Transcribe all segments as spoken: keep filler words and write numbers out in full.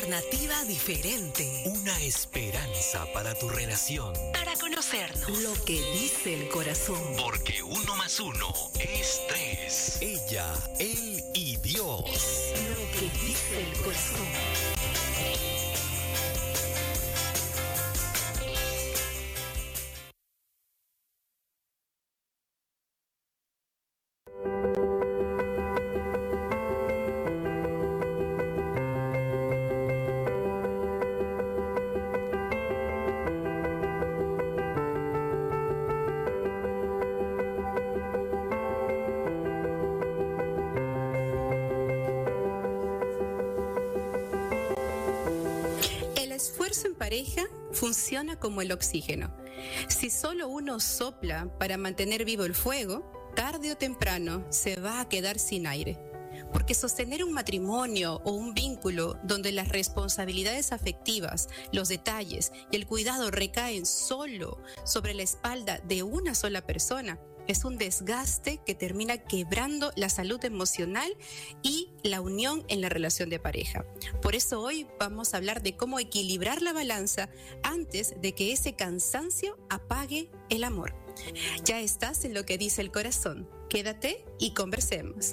alternativa diferente. Una esperanza para tu relación. Para conocernos. Lo que dice el corazón. Porque uno más uno es tres. Ella, él y Dios. Lo que dice el corazón. Pareja funciona como el oxígeno. Si solo uno sopla para mantener vivo el fuego, tarde o temprano se va a quedar sin aire. Porque sostener un matrimonio o un vínculo donde las responsabilidades afectivas, los detalles y el cuidado recaen solo sobre la espalda de una sola persona, es un desgaste que termina quebrando la salud emocional y la unión en la relación de pareja. Por eso hoy vamos a hablar de cómo equilibrar la balanza antes de que ese cansancio apague el amor. Ya estás en Lo que dice el corazón. Quédate y conversemos.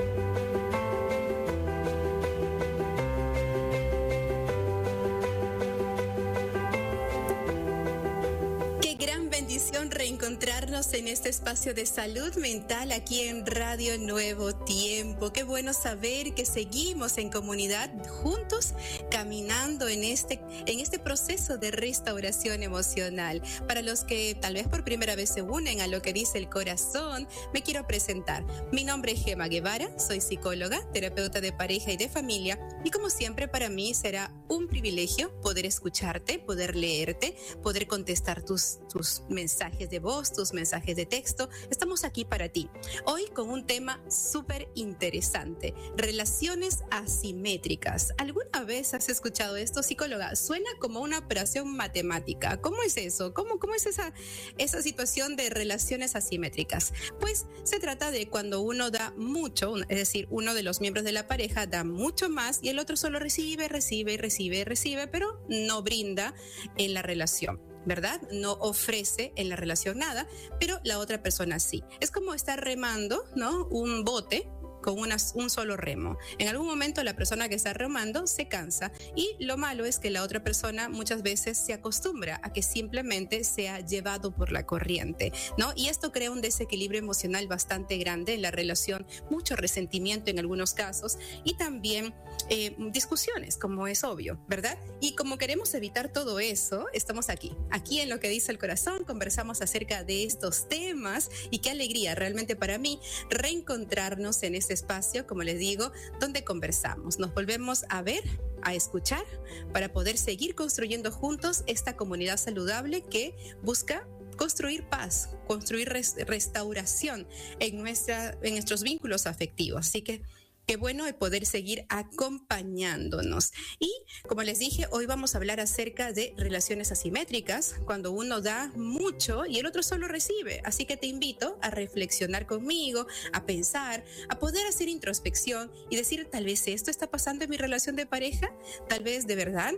Reencontrarnos en este espacio de salud mental aquí en Radio Nuevo Tiempo. Qué bueno saber que seguimos en comunidad juntos caminando en este, en este proceso de restauración emocional. Para los que tal vez por primera vez se unen a Lo que dice el corazón, me quiero presentar. Mi nombre es Gema Guevara, soy psicóloga, terapeuta de pareja y de familia, y como siempre para mí será un privilegio poder escucharte, poder leerte, poder contestar tus, tus mensajes de voz, tus mensajes de texto. Estamos aquí para ti. Hoy con un tema súper interesante: relaciones asimétricas. ¿Alguna vez has escuchado esto, psicóloga? Suena como una operación matemática. ¿Cómo es eso? ¿Cómo, cómo es esa, esa situación de relaciones asimétricas? Pues se trata de cuando uno da mucho, es decir, uno de los miembros de la pareja da mucho más y el otro solo recibe, recibe, recibe, recibe, pero no brinda en la relación, ¿verdad? No ofrece en la relación nada, pero la otra persona sí. Es como estar remando, ¿no? Un bote con una, un solo remo. En algún momento la persona que está remando se cansa, y lo malo es que la otra persona muchas veces se acostumbra a que simplemente sea llevado por la corriente, ¿no? Y esto crea un desequilibrio emocional bastante grande en la relación, mucho resentimiento en algunos casos y también eh, discusiones, como es obvio, ¿verdad? Y como queremos evitar todo eso, estamos aquí, aquí en Lo que dice el corazón, conversamos acerca de estos temas, y qué alegría realmente para mí reencontrarnos en este espacio, como les digo, donde conversamos, nos volvemos a ver, a escuchar, para poder seguir construyendo juntos esta comunidad saludable que busca construir paz, construir res- restauración en, nuestra, en nuestros vínculos afectivos. Así que qué bueno el poder seguir acompañándonos. Y como les dije, hoy vamos a hablar acerca de relaciones asimétricas, cuando uno da mucho y el otro solo recibe. Así que te invito a reflexionar conmigo, a pensar, a poder hacer introspección y decir, tal vez esto está pasando en mi relación de pareja, tal vez de verdad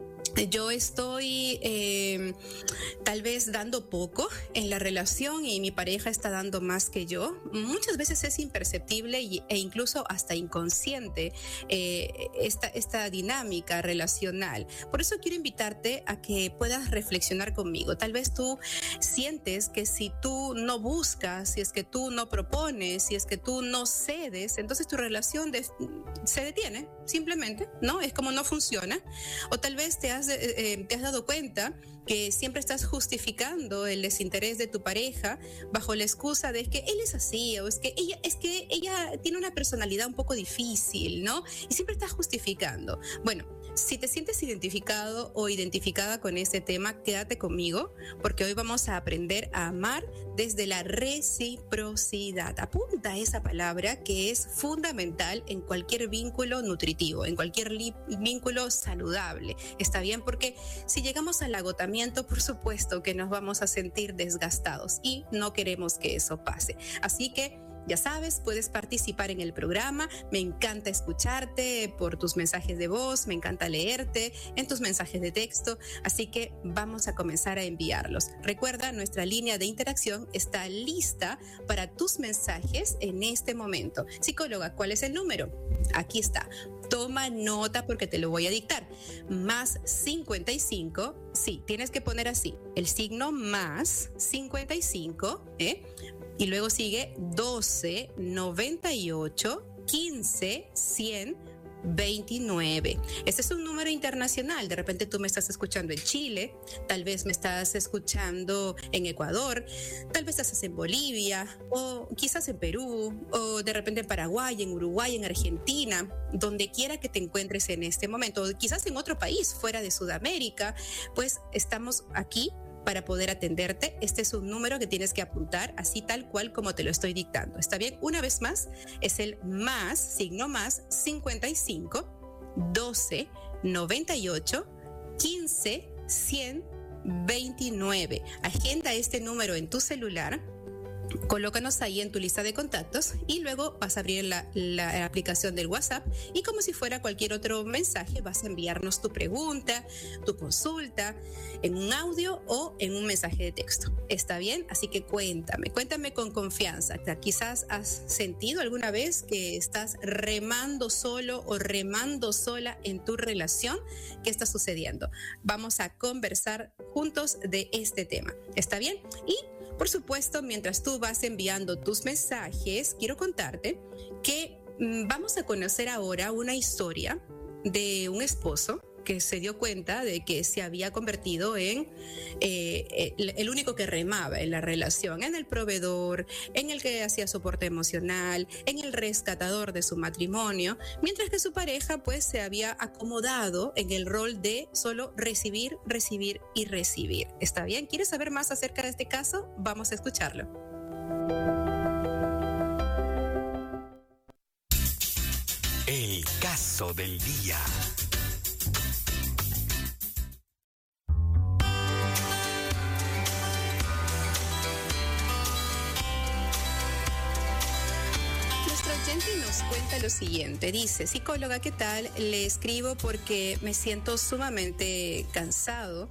yo estoy eh, tal vez dando poco en la relación y mi pareja está dando más que yo. Muchas veces es imperceptible y, e incluso hasta inconsciente eh, esta, esta dinámica relacional. Por eso quiero invitarte a que puedas reflexionar conmigo. Tal vez tú sientes que si tú no buscas, si es que tú no propones, si es que tú no cedes, entonces tu relación de, se detiene simplemente, ¿no? Es como no funciona. O tal vez te has Eh, te has dado cuenta que siempre estás justificando el desinterés de tu pareja bajo la excusa de que él es así, o es que ella, es que ella tiene una personalidad un poco difícil, ¿no? Y siempre estás justificando. Bueno, si te sientes identificado o identificada con este tema, quédate conmigo, porque hoy vamos a aprender a amar desde la reciprocidad. Apunta esa palabra que es fundamental en cualquier vínculo nutritivo, en cualquier li- vínculo saludable. Está bien, porque si llegamos al agotamiento, por supuesto que nos vamos a sentir desgastados y no queremos que eso pase. Así que Ya sabes, puedes participar en el programa. Me encanta escucharte por tus mensajes de voz, me encanta leerte en tus mensajes de texto, así que vamos a comenzar a enviarlos. Recuerda, nuestra línea de interacción está lista para tus mensajes en este momento. Psicóloga, ¿cuál es el número? Aquí está. Toma nota porque te lo voy a dictar. Más cincuenta y cinco, sí, tienes que poner así, el signo más cincuenta y cinco, ¿eh? Y luego sigue doce, noventa y ocho, quince, cien, veintinueve. Este es un número internacional. De repente tú me estás escuchando en Chile, tal vez me estás escuchando en Ecuador, tal vez estás en Bolivia, o quizás en Perú, o de repente en Paraguay, en Uruguay, en Argentina, donde quiera que te encuentres en este momento, o quizás en otro país fuera de Sudamérica, pues estamos aquí para poder atenderte. Este es un número que tienes que apuntar así tal cual como te lo estoy dictando. ¿Está bien? Una vez más, es el más, signo más, cincuenta y cinco, doce, noventa y ocho, quince, cien, veintinueve. Agenda este número en tu celular. Colócanos ahí en tu lista de contactos y luego vas a abrir la, la aplicación del WhatsApp y como si fuera cualquier otro mensaje vas a enviarnos tu pregunta, tu consulta en un audio o en un mensaje de texto. ¿Está bien? Así que cuéntame, cuéntame con confianza. Quizás has sentido alguna vez que estás remando solo o remando sola en tu relación. ¿Qué está sucediendo? Vamos a conversar juntos de este tema. ¿Está bien? Y por supuesto, mientras tú vas enviando tus mensajes, quiero contarte que mmm, vamos a conocer ahora una historia de un esposo que se dio cuenta de que se había convertido en eh, el, el único que remaba en la relación, en el proveedor, en el que hacía soporte emocional, en el rescatador de su matrimonio, mientras que su pareja pues se había acomodado en el rol de solo recibir, recibir y recibir. ¿Está bien? ¿Quieres saber más acerca de este caso? Vamos a escucharlo. El caso del día. Nos cuenta lo siguiente, dice: psicóloga, ¿qué tal? Le escribo porque me siento sumamente cansado.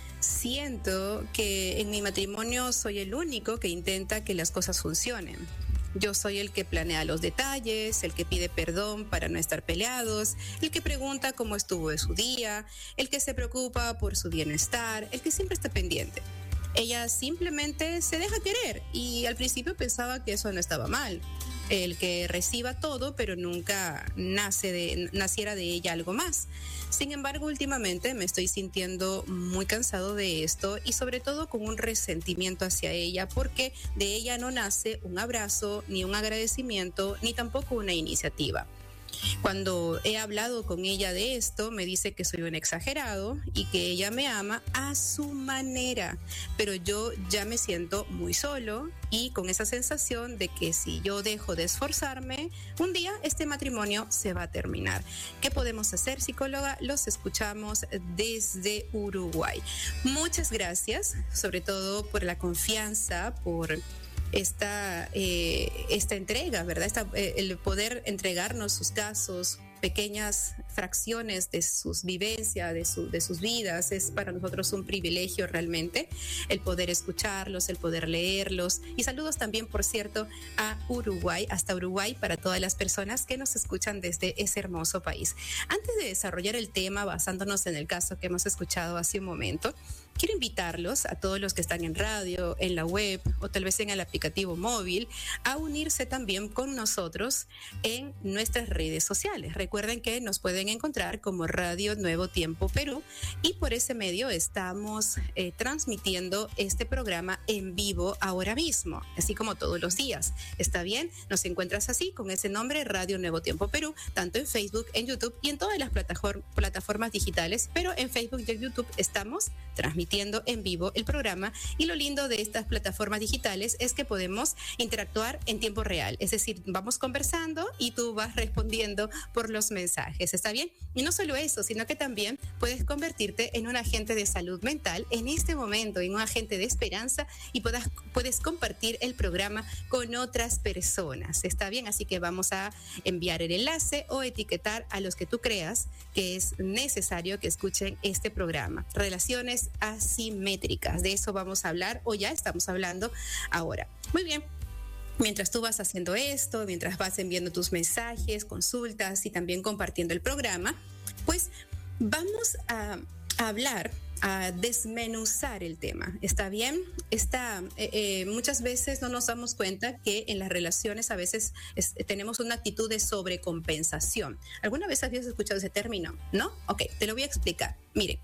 Siento que en mi matrimonio soy el único que intenta que las cosas funcionen. Yo soy el que planea los detalles, el que pide perdón para no estar peleados, el que pregunta cómo estuvo de su día, el que se preocupa por su bienestar, el que siempre está pendiente. Ella simplemente se deja querer y al principio pensaba que eso no estaba mal. El que reciba todo, pero nunca nace de, naciera de ella algo más. Sin embargo, últimamente me estoy sintiendo muy cansado de esto y sobre todo con un resentimiento hacia ella, porque de ella no nace un abrazo, ni un agradecimiento, ni tampoco una iniciativa. Cuando he hablado con ella de esto, me dice que soy un exagerado y que ella me ama a su manera, pero yo ya me siento muy solo y con esa sensación de que si yo dejo de esforzarme, un día este matrimonio se va a terminar. ¿Qué podemos hacer, psicóloga? Los escuchamos desde Uruguay. Muchas gracias, sobre todo por la confianza, por esta, eh, esta entrega, ¿verdad? Esta, eh, el poder entregarnos sus casos, pequeñas fracciones de sus vivencias, de, su, de sus vidas. Es para nosotros un privilegio realmente el poder escucharlos, el poder leerlos. Y saludos también, por cierto, a Uruguay, hasta Uruguay, para todas las personas que nos escuchan desde ese hermoso país. Antes de desarrollar el tema, basándonos en el caso que hemos escuchado hace un momento, quiero invitarlos a todos los que están en radio, en la web o tal vez en el aplicativo móvil a unirse también con nosotros en nuestras redes sociales. Recuerden que nos pueden encontrar como Radio Nuevo Tiempo Perú y por ese medio estamos eh, transmitiendo este programa en vivo ahora mismo, así como todos los días. ¿Está bien? Nos encuentras así con ese nombre, Radio Nuevo Tiempo Perú, tanto en Facebook, en YouTube y en todas las plataform- plataformas digitales, pero en Facebook y en YouTube estamos transmitiendo transmitiendo en vivo el programa, y lo lindo de estas plataformas digitales es que podemos interactuar en tiempo real, es decir, vamos conversando y tú vas respondiendo por los mensajes, ¿está bien? Y no solo eso, sino que también puedes convertirte en un agente de salud mental en este momento, en un agente de esperanza, y puedas, puedes compartir el programa con otras personas, ¿está bien? Así que vamos a enviar el enlace o etiquetar a los que tú creas que es necesario que escuchen este programa. Relaciones asimétricas, de eso vamos a hablar, o ya estamos hablando ahora. Muy bien. Mientras tú vas haciendo esto, mientras vas enviando tus mensajes, consultas y también compartiendo el programa, pues vamos a, a hablar, a desmenuzar el tema, ¿está bien? Está, eh, eh, muchas veces no nos damos cuenta que en las relaciones a veces es, tenemos una actitud de sobrecompensación. ¿Alguna vez habías escuchado ese término? ¿No? Ok, te lo voy a explicar. Mire,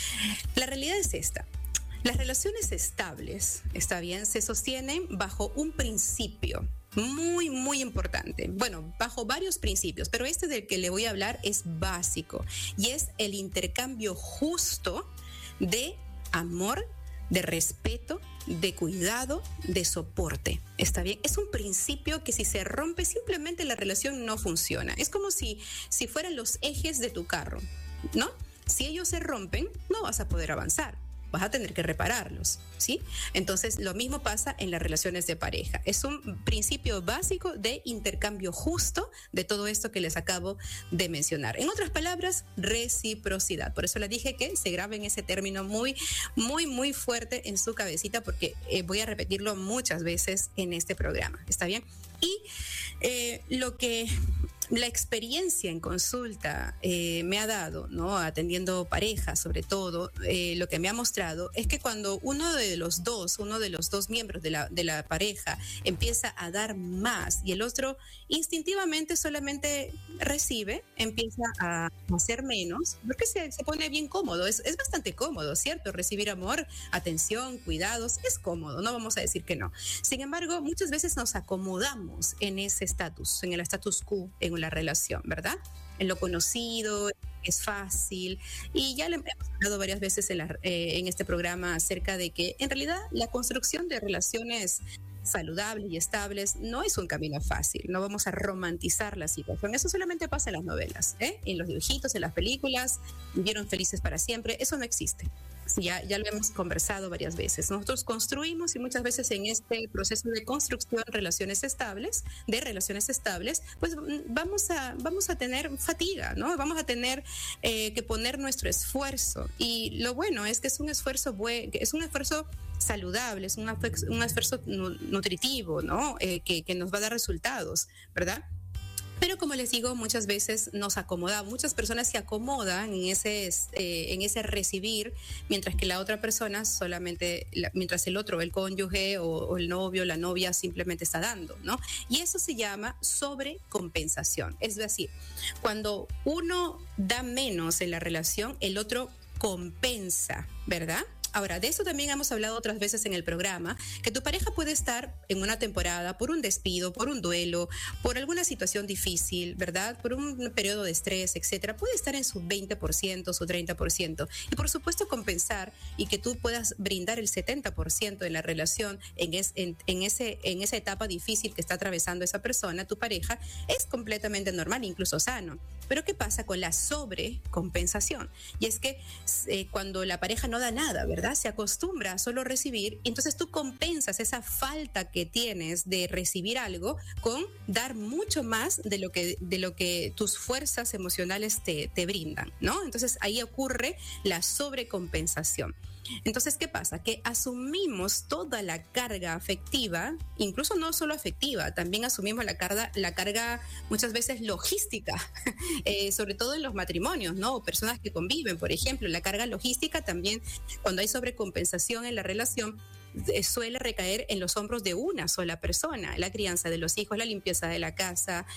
la realidad es esta. Las relaciones estables, está bien, se sostienen bajo un principio muy, muy importante. Bueno, bajo varios principios, pero este del que le voy a hablar es básico, y es el intercambio justo de amor, de respeto, de cuidado, de soporte. ¿Está bien? Es un principio que si se rompe, simplemente la relación no funciona. Es como si, si fueran los ejes de tu carro, ¿no? Si ellos se rompen, no vas a poder avanzar. Vas a tener que repararlos, ¿sí? Entonces, lo mismo pasa en las relaciones de pareja. Es un principio básico de intercambio justo de todo esto que les acabo de mencionar. En otras palabras, reciprocidad. Por eso les dije que se graben ese término muy, muy, muy fuerte en su cabecita, porque eh, voy a repetirlo muchas veces en este programa. ¿Está bien? Y eh, lo que la experiencia en consulta eh, me ha dado, ¿no? Atendiendo parejas, sobre todo, eh, lo que me ha mostrado es que cuando uno de los dos, uno de los dos miembros de la, de la pareja empieza a dar más y el otro instintivamente solamente recibe, empieza a hacer menos, porque se, se pone bien cómodo. Es, es bastante cómodo, ¿cierto? Recibir amor, atención, cuidados, es cómodo, no vamos a decir que no. Sin embargo, muchas veces nos acomodamos en ese estatus, en el status quo, en la relación, ¿verdad? En lo conocido, es fácil, y ya le hemos hablado varias veces en, la, eh, en este programa acerca de que en realidad la construcción de relaciones saludables y estables no es un camino fácil. No vamos a romantizar la situación, eso solamente pasa en las novelas, ¿eh? En los dibujitos, en las películas, vivieron felices para siempre, eso no existe. Ya, ya lo hemos conversado varias veces. Nosotros construimos, y muchas veces en este proceso de construcción relaciones estables, de relaciones estables, pues vamos a, vamos a tener fatiga, ¿no? Vamos a tener eh, que poner nuestro esfuerzo. Y lo bueno es que es un esfuerzo buen, es un esfuerzo saludable, es un, un esfuerzo nutritivo, ¿no? Eh, que, que nos va a dar resultados, ¿verdad? Pero como les digo, muchas veces nos acomodamos, muchas personas se acomodan en ese, eh, en ese recibir, mientras que la otra persona solamente, la, mientras el otro, el cónyuge o, o el novio, la novia simplemente está dando, ¿no? Y eso se llama sobrecompensación. Es decir, cuando uno da menos en la relación, el otro compensa, ¿verdad? Ahora, de eso también hemos hablado otras veces en el programa, que tu pareja puede estar en una temporada por un despido, por un duelo, por alguna situación difícil, ¿verdad? Por un periodo de estrés, etcétera. Puede estar en su veinte por ciento, su treinta por ciento. Y por supuesto compensar, y que tú puedas brindar el setenta por ciento de la relación en, es, en, en, ese, en esa etapa difícil que está atravesando esa persona, tu pareja, es completamente normal, incluso sano. Pero ¿qué pasa con la sobrecompensación? Y es que eh, cuando la pareja no da nada, ¿verdad? Se acostumbra a solo recibir, entonces tú compensas esa falta que tienes de recibir algo con dar mucho más de lo que, de lo que tus fuerzas emocionales te, te brindan, ¿no? Entonces ahí ocurre la sobrecompensación. Entonces, ¿qué pasa? Que asumimos toda la carga afectiva, incluso no solo afectiva, también asumimos la carga, la carga muchas veces logística, eh, sobre todo en los matrimonios, ¿no? O personas que conviven, por ejemplo, la carga logística también, cuando hay sobrecompensación en la relación, eh, suele recaer en los hombros de una sola persona, la crianza de los hijos, la limpieza de la casa,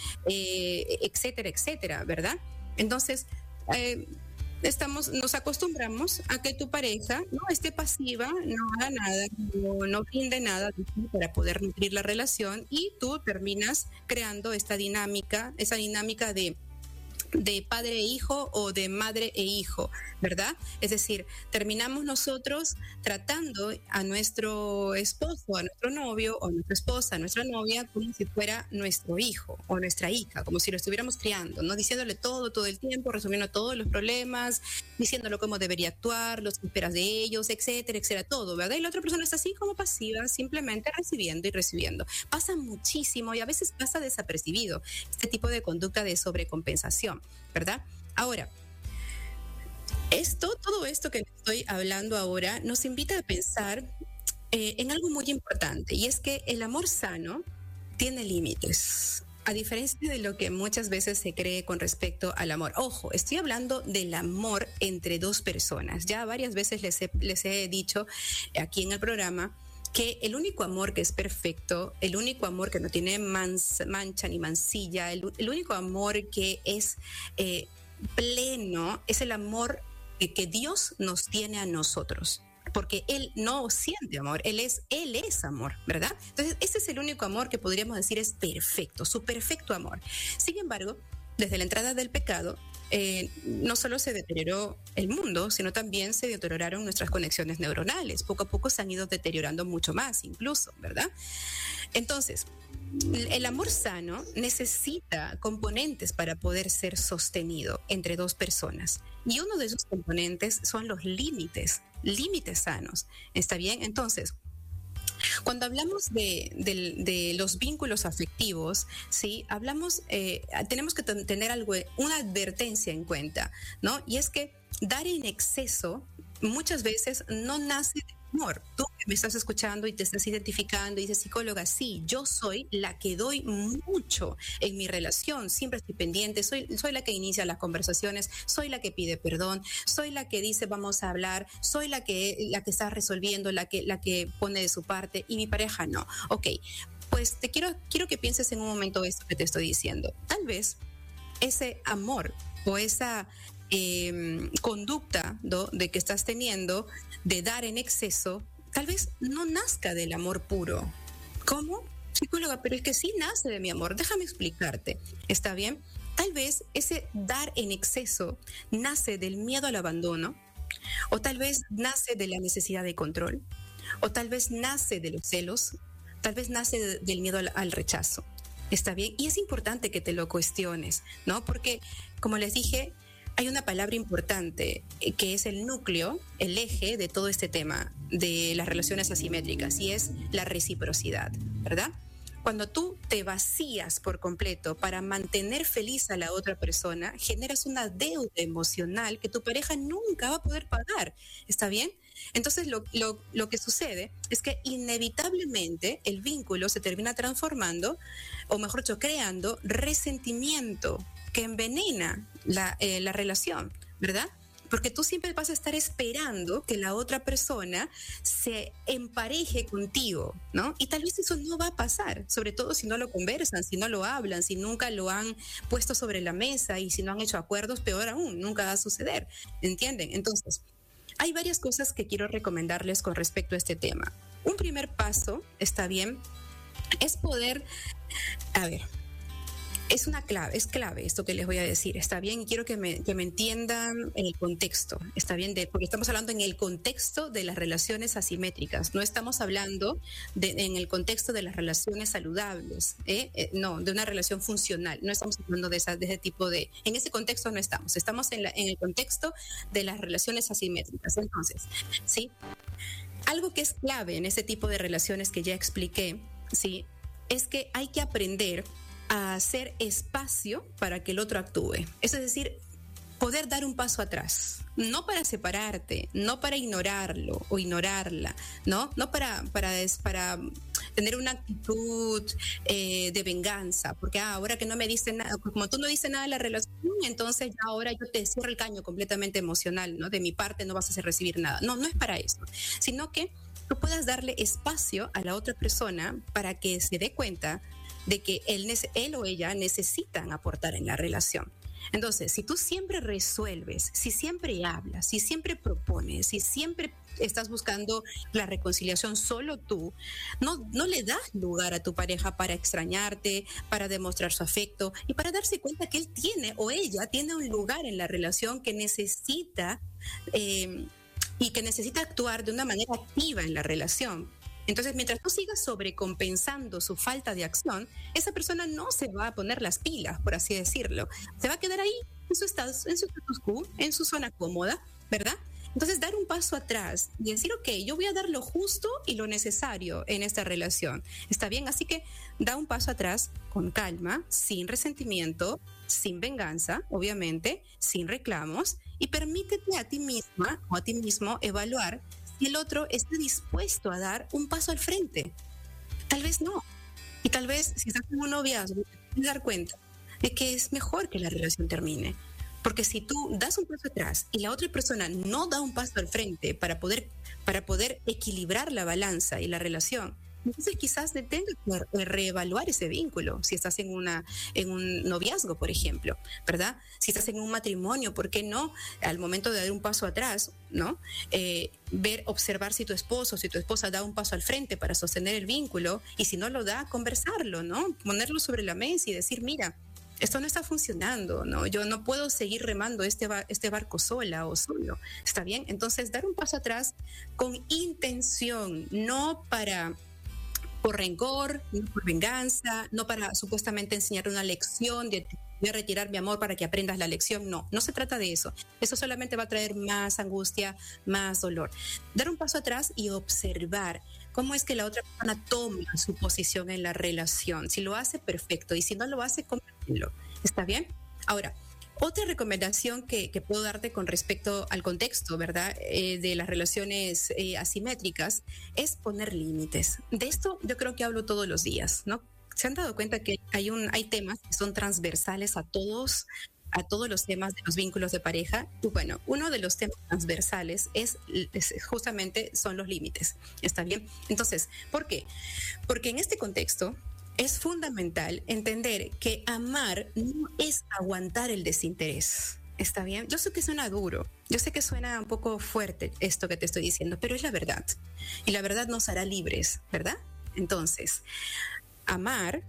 eh, etcétera, etcétera, ¿verdad? Entonces, eh, Estamos, nos acostumbramos a que tu pareja no esté pasiva, no haga nada, no, no brinde nada para poder nutrir la relación, y tú terminas creando esta dinámica, esa dinámica de de padre e hijo o de madre e hijo, ¿verdad? Es decir, terminamos nosotros tratando a nuestro esposo, a nuestro novio, o a nuestra esposa, a nuestra novia, como si fuera nuestro hijo o nuestra hija, como si lo estuviéramos criando, ¿no? Diciéndole todo, todo el tiempo, resolviendo todos los problemas, diciéndole cómo debería actuar, los que esperas de ellos, etcétera, etcétera, todo, ¿verdad? Y la otra persona está así como pasiva, simplemente recibiendo y recibiendo. Pasa muchísimo y a veces pasa desapercibido este tipo de conducta de sobrecompensación, ¿verdad? Ahora, esto, todo esto que estoy hablando ahora nos invita a pensar eh, en algo muy importante, y es que el amor sano tiene límites, a diferencia de lo que muchas veces se cree con respecto al amor. Ojo, estoy hablando del amor entre dos personas. Ya varias veces les he, les he dicho aquí en el programa que el único amor que es perfecto, el único amor que no tiene mans, mancha ni mancilla, el, el único amor que es eh, pleno, es el amor que, que Dios nos tiene a nosotros. Porque Él no siente amor, Él es, Él es amor, ¿verdad? Entonces, ese es el único amor que podríamos decir es perfecto, su perfecto amor. Sin embargo, desde la entrada del pecado, Eh, no solo se deterioró el mundo, sino también se deterioraron nuestras conexiones neuronales. Poco a poco se han ido deteriorando mucho más, incluso, ¿verdad? Entonces, el amor sano necesita componentes para poder ser sostenido entre dos personas. Y uno de esos componentes son los límites, límites sanos. ¿Está bien? Entonces, cuando hablamos de, de, de los vínculos afectivos, ¿sí? Hablamos, eh, tenemos que t- tener algo, una advertencia en cuenta, ¿no? Y es que dar en exceso muchas veces no nace de amor. Tú que me estás escuchando y te estás identificando y dices, psicóloga, sí, yo soy la que doy mucho en mi relación, siempre estoy pendiente, soy, soy la que inicia las conversaciones, soy la que pide perdón, soy la que dice vamos a hablar, soy la que, la que está resolviendo, la que, la que pone de su parte, y mi pareja no. Ok, pues te quiero, quiero que pienses en un momento esto que te estoy diciendo. Tal vez ese amor o esa eh, conducta, ¿no?, de que estás teniendo de dar en exceso, tal vez no nazca del amor puro. ¿Cómo? Psicóloga, pero es que sí nace de mi amor. Déjame explicarte. ¿Está bien? Tal vez ese dar en exceso nace del miedo al abandono, o tal vez nace de la necesidad de control, o tal vez nace de los celos, tal vez nace de, del miedo al, al rechazo. ¿Está bien? Y es importante que te lo cuestiones, ¿no? Porque, como les dije, hay una palabra importante eh, que es el núcleo, el eje de todo este tema de las relaciones asimétricas, y es la reciprocidad, ¿verdad? Cuando tú te vacías por completo para mantener feliz a la otra persona, generas una deuda emocional que tu pareja nunca va a poder pagar, ¿está bien? Entonces lo, lo, lo que sucede es que inevitablemente el vínculo se termina transformando, o mejor dicho, creando resentimiento que envenena la, eh, la relación, ¿verdad? Porque tú siempre vas a estar esperando que la otra persona se empareje contigo, ¿no? Y tal vez eso no va a pasar, sobre todo si no lo conversan, si no lo hablan, si nunca lo han puesto sobre la mesa y si no han hecho acuerdos, peor aún, nunca va a suceder, ¿entienden? Entonces, hay varias cosas que quiero recomendarles con respecto a este tema. Un primer paso, está bien, es poder, a ver, es una clave, es clave esto que les voy a decir, está bien, y quiero que me, que me entiendan en el contexto, está bien, de, porque estamos hablando en el contexto de las relaciones asimétricas, no estamos hablando de, en el contexto de las relaciones saludables, ¿eh? Eh, no, de una relación funcional, no estamos hablando de, esa, de ese tipo de, en ese contexto no estamos, estamos en, la, en el contexto de las relaciones asimétricas. Entonces, ¿sí? Algo que es clave en ese tipo de relaciones que ya expliqué, ¿sí?, es que hay que aprender a hacer espacio para que el otro actúe. Eso es decir, poder dar un paso atrás, no para separarte, no para ignorarlo o ignorarla, no, no para, para, para tener una actitud eh, de venganza, porque ah, ahora que no me dice nada, como tú no dices nada de la relación, entonces ya ahora yo te cierro el caño completamente emocional, ¿no? De mi parte no vas a recibir nada. No, no es para eso, sino que tú puedas darle espacio a la otra persona para que se dé cuenta de que él, él o ella necesitan aportar en la relación. Entonces, si tú siempre resuelves, si siempre hablas, si siempre propones, si siempre estás buscando la reconciliación solo tú, no, no le das lugar a tu pareja para extrañarte, para demostrar su afecto y para darse cuenta que él tiene o ella tiene un lugar en la relación que necesita eh, y que necesita actuar de una manera activa en la relación. Entonces, mientras tú sigas sobrecompensando su falta de acción, esa persona no se va a poner las pilas, por así decirlo. Se va a quedar ahí en su estado, en su status quo, en su zona cómoda, ¿verdad? Entonces, dar un paso atrás y decir, ok, yo voy a dar lo justo y lo necesario en esta relación. ¿Está bien? Así que da un paso atrás con calma, sin resentimiento, sin venganza, obviamente, sin reclamos, y permítete a ti misma o a ti mismo evaluar si el otro está dispuesto a dar un paso al frente. Tal vez no. Y tal vez, si estás en un noviazgo, te puedes dar cuenta de que es mejor que la relación termine. Porque si tú das un paso atrás y la otra persona no da un paso al frente para poder, para poder equilibrar la balanza y la relación, entonces quizás te tengas que reevaluar ese vínculo. Si estás en, una, en un noviazgo, por ejemplo, ¿verdad? Si estás en un matrimonio, ¿por qué no? Al momento de dar un paso atrás, ¿no? Eh, ver, observar si tu esposo, si tu esposa da un paso al frente para sostener el vínculo, y si no lo da, conversarlo, ¿no? Ponerlo sobre la mesa y decir, mira, esto no está funcionando, ¿no? Yo no puedo seguir remando este, bar, este barco sola o solo, ¿está bien? Entonces, dar un paso atrás con intención, no para... por rencor, no por venganza, no para supuestamente enseñar una lección, de voy a retirar mi amor para que aprendas la lección. No, no se trata de eso. Eso solamente va a traer más angustia, más dolor. Dar un paso atrás y observar cómo es que la otra persona toma su posición en la relación. Si lo hace, perfecto. Y si no lo hace, compártelo. ¿Está bien? Ahora, otra recomendación que, que puedo darte con respecto al contexto, ¿verdad?, eh, de las relaciones eh, asimétricas, es poner límites. De esto yo creo que hablo todos los días, ¿no? ¿Se han dado cuenta que hay, un, hay temas que son transversales a todos, a todos los temas de los vínculos de pareja? Y bueno, uno de los temas transversales es, es justamente son los límites. ¿Está bien? Entonces, ¿por qué? Porque en este contexto es fundamental entender que amar no es aguantar el desinterés. ¿Está bien? Yo sé que suena duro, yo sé que suena un poco fuerte esto que te estoy diciendo, pero es la verdad. Y la verdad nos hará libres, ¿verdad? Entonces, amar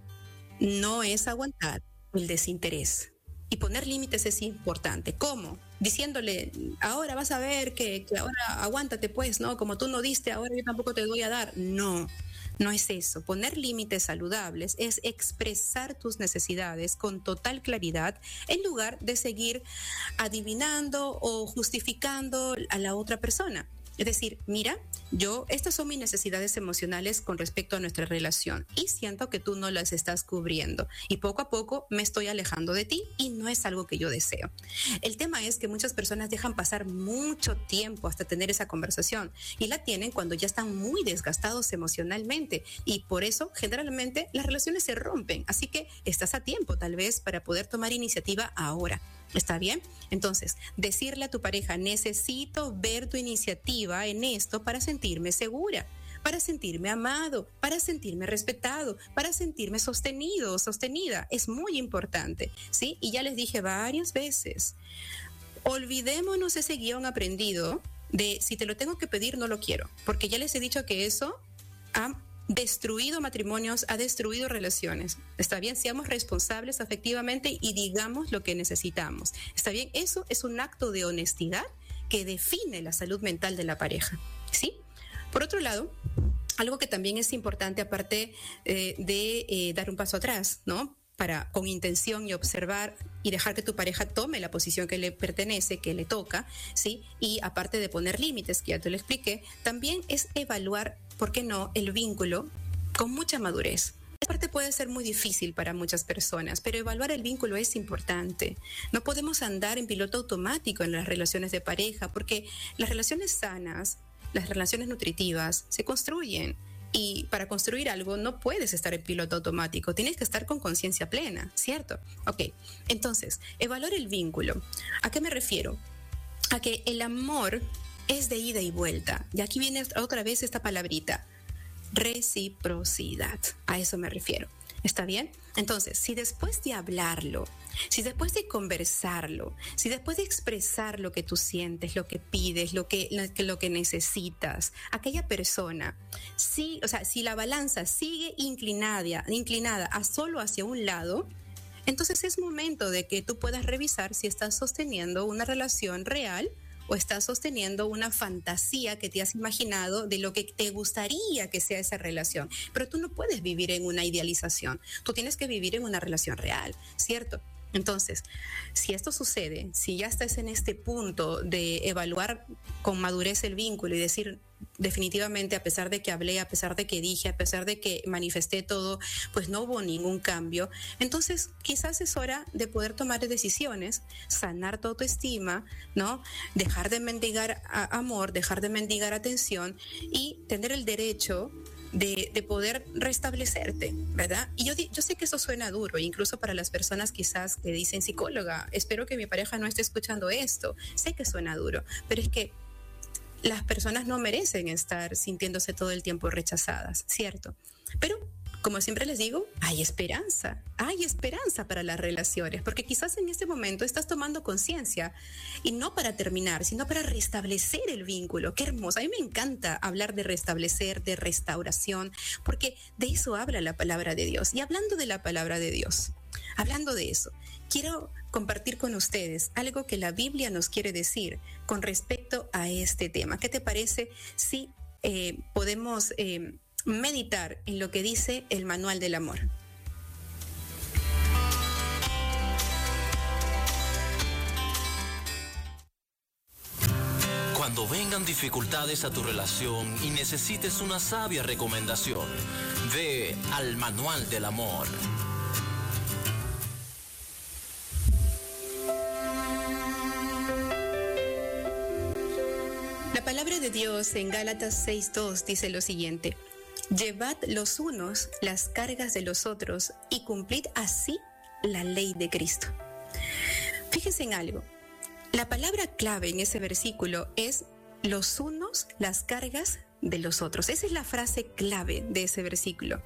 no es aguantar el desinterés. Y poner límites es importante. ¿Cómo? Diciéndole, ahora vas a ver que, que ahora aguántate pues, ¿no? Como tú no diste, ahora yo tampoco te voy a dar. No. No es eso. Poner límites saludables es expresar tus necesidades con total claridad en lugar de seguir adivinando o justificando a la otra persona. Es decir, mira, yo, estas son mis necesidades emocionales con respecto a nuestra relación y siento que tú no las estás cubriendo y poco a poco me estoy alejando de ti y no es algo que yo deseo. El tema es que muchas personas dejan pasar mucho tiempo hasta tener esa conversación y la tienen cuando ya están muy desgastados emocionalmente y por eso generalmente las relaciones se rompen. Así que estás a tiempo tal vez para poder tomar iniciativa ahora. ¿Está bien? Entonces, decirle a tu pareja, necesito ver tu iniciativa en esto para sentirme segura, para sentirme amado, para sentirme respetado, para sentirme sostenido o sostenida. Es muy importante, ¿sí? Y ya les dije varias veces, olvidémonos ese guión aprendido de si te lo tengo que pedir, no lo quiero, porque ya les he dicho que eso ha destruido matrimonios, ha destruido relaciones. ¿Está bien? Seamos responsables afectivamente y digamos lo que necesitamos. ¿Está bien? Eso es un acto de honestidad que define la salud mental de la pareja, ¿sí? Por otro lado, algo que también es importante, aparte eh, de eh, dar un paso atrás, ¿no?, para con intención y observar y dejar que tu pareja tome la posición que le pertenece, que le toca, ¿sí? Y aparte de poner límites, que ya te lo expliqué, también es evaluar, ¿por qué no?, el vínculo con mucha madurez. Esta parte puede ser muy difícil para muchas personas, pero evaluar el vínculo es importante. No podemos andar en piloto automático en las relaciones de pareja, porque las relaciones sanas, las relaciones nutritivas, se construyen. Y para construir algo no puedes estar en piloto automático, tienes que estar con conciencia plena, ¿cierto? Ok, entonces, evaluar el vínculo. ¿A qué me refiero? A que el amor es de ida y vuelta. Y aquí viene otra vez esta palabrita, reciprocidad. A eso me refiero. ¿Está bien? Entonces, si después de hablarlo, si después de conversarlo, si después de expresar lo que tú sientes, lo que pides, lo que, lo que necesitas, aquella persona, sí, o sea, si la balanza sigue inclinada, inclinada a solo hacia un lado, entonces es momento de que tú puedas revisar si estás sosteniendo una relación real o estás sosteniendo una fantasía que te has imaginado de lo que te gustaría que sea esa relación. Pero tú no puedes vivir en una idealización, tú tienes que vivir en una relación real, ¿cierto? Entonces, si esto sucede, si ya estás en este punto de evaluar con madurez el vínculo y decir definitivamente, a pesar de que hablé, a pesar de que dije, a pesar de que manifesté todo, pues no hubo ningún cambio, entonces quizás es hora de poder tomar decisiones, sanar tu autoestima, ¿no? Dejar de mendigar amor, dejar de mendigar atención y tener el derecho De, de poder restablecerte, ¿verdad? Y yo, yo sé que eso suena duro, incluso para las personas quizás que dicen psicóloga, espero que mi pareja no esté escuchando esto, sé que suena duro, pero es que las personas no merecen estar sintiéndose todo el tiempo rechazadas, ¿cierto? Pero, como siempre les digo, hay esperanza, hay esperanza para las relaciones, porque quizás en este momento estás tomando conciencia, y no para terminar, sino para restablecer el vínculo. ¡Qué hermoso! A mí me encanta hablar de restablecer, de restauración, porque de eso habla la palabra de Dios. Y hablando de la palabra de Dios, hablando de eso, quiero compartir con ustedes algo que la Biblia nos quiere decir con respecto a este tema. ¿Qué te parece si eh, podemos eh, meditar en lo que dice el Manual del Amor? Cuando vengan dificultades a tu relación y necesites una sabia recomendación, ve al Manual del Amor. La palabra de Dios en Gálatas seis dos dice lo siguiente: llevad los unos las cargas de los otros y cumplid así la ley de Cristo. Fíjense en algo. La palabra clave en ese versículo es los unos las cargas de los otros. Esa es la frase clave de ese versículo.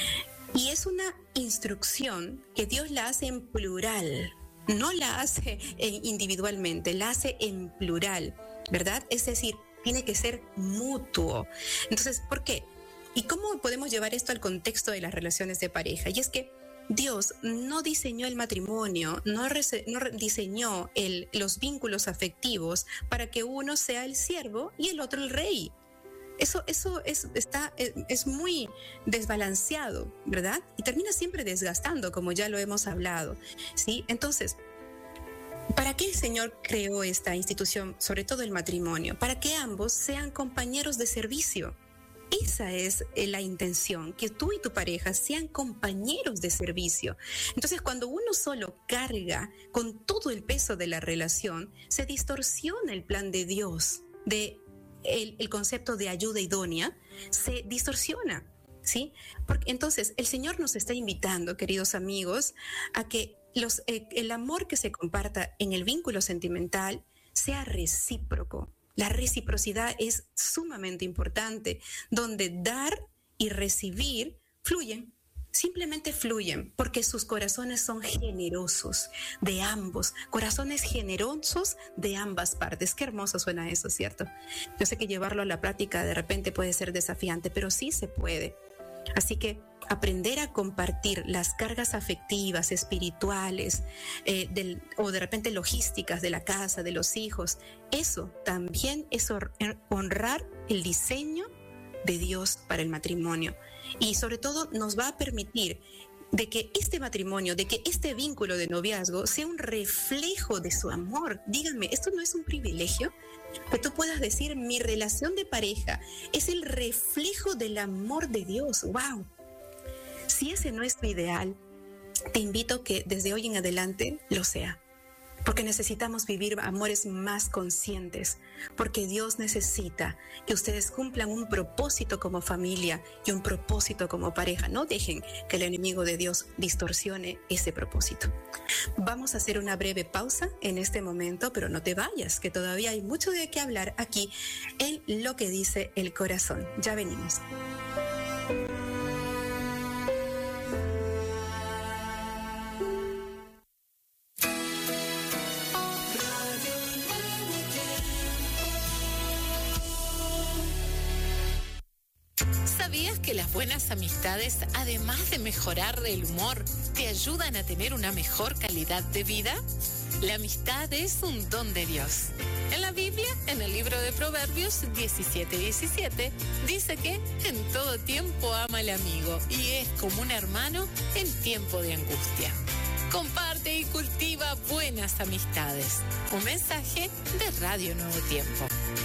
Y es una instrucción que Dios la hace en plural. No la hace individualmente, la hace en plural, ¿verdad? Es decir, tiene que ser mutuo. Entonces, ¿por qué? ¿Y cómo podemos llevar esto al contexto de las relaciones de pareja? Y es que Dios no diseñó el matrimonio, no, rese, no diseñó el, los vínculos afectivos para que uno sea el siervo y el otro el rey. Eso, eso es, está, es, es muy desbalanceado, ¿verdad? Y termina siempre desgastando, como ya lo hemos hablado, ¿sí? Entonces, ¿para qué el Señor creó esta institución, sobre todo el matrimonio? Para que ambos sean compañeros de servicio. Esa es la intención, que tú y tu pareja sean compañeros de servicio. Entonces, cuando uno solo carga con todo el peso de la relación, se distorsiona el plan de Dios, de el, el concepto de ayuda idónea, se distorsiona, ¿sí? Porque entonces el Señor nos está invitando, queridos amigos, a que los, eh, el amor que se comparta en el vínculo sentimental sea recíproco. La reciprocidad es sumamente importante, donde dar y recibir fluyen, simplemente fluyen, porque sus corazones son generosos de ambos, corazones generosos de ambas partes. Qué hermoso suena eso, ¿cierto? Yo sé que llevarlo a la práctica de repente puede ser desafiante, pero sí se puede. Así que aprender a compartir las cargas afectivas, espirituales, eh, del, o de repente logísticas de la casa, de los hijos, eso también es honrar el diseño de Dios para el matrimonio. Y sobre todo nos va a permitir de que este matrimonio, de que este vínculo de noviazgo sea un reflejo de su amor. Díganme, ¿esto no es un privilegio? Que tú puedas decir, mi relación de pareja es el reflejo del amor de Dios. ¡Wow! Si ese no es tu ideal, te invito a que desde hoy en adelante lo sea. Porque necesitamos vivir amores más conscientes, porque Dios necesita que ustedes cumplan un propósito como familia y un propósito como pareja. No dejen que el enemigo de Dios distorsione ese propósito. Vamos a hacer una breve pausa en este momento, pero no te vayas, que todavía hay mucho de qué hablar aquí en Lo que dice el corazón. Ya venimos. ¿Sabías que las buenas amistades, además de mejorar el humor, te ayudan a tener una mejor calidad de vida? La amistad es un don de Dios. En la Biblia, en el libro de Proverbios diecisiete diecisiete, dice que en todo tiempo ama al amigo y es como un hermano en tiempo de angustia. Comparte y cultiva buenas amistades. Un mensaje de Radio Nuevo Tiempo.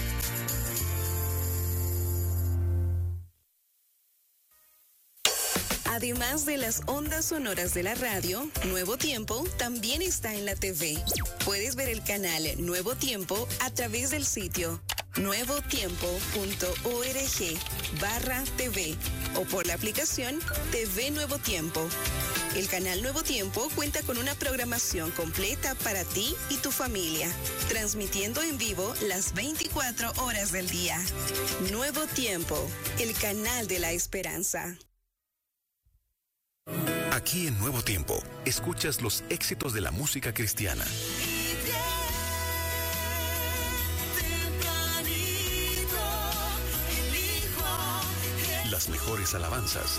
Además de las ondas sonoras de la radio, Nuevo Tiempo también está en la T V. Puedes ver el canal Nuevo Tiempo a través del sitio nuevotiempo.org barra TV o por la aplicación T V Nuevo Tiempo. El canal Nuevo Tiempo cuenta con una programación completa para ti y tu familia, transmitiendo en vivo las veinticuatro horas del día. Nuevo Tiempo, el canal de la esperanza. Aquí en Nuevo Tiempo, escuchas los éxitos de la música cristiana. Las mejores alabanzas.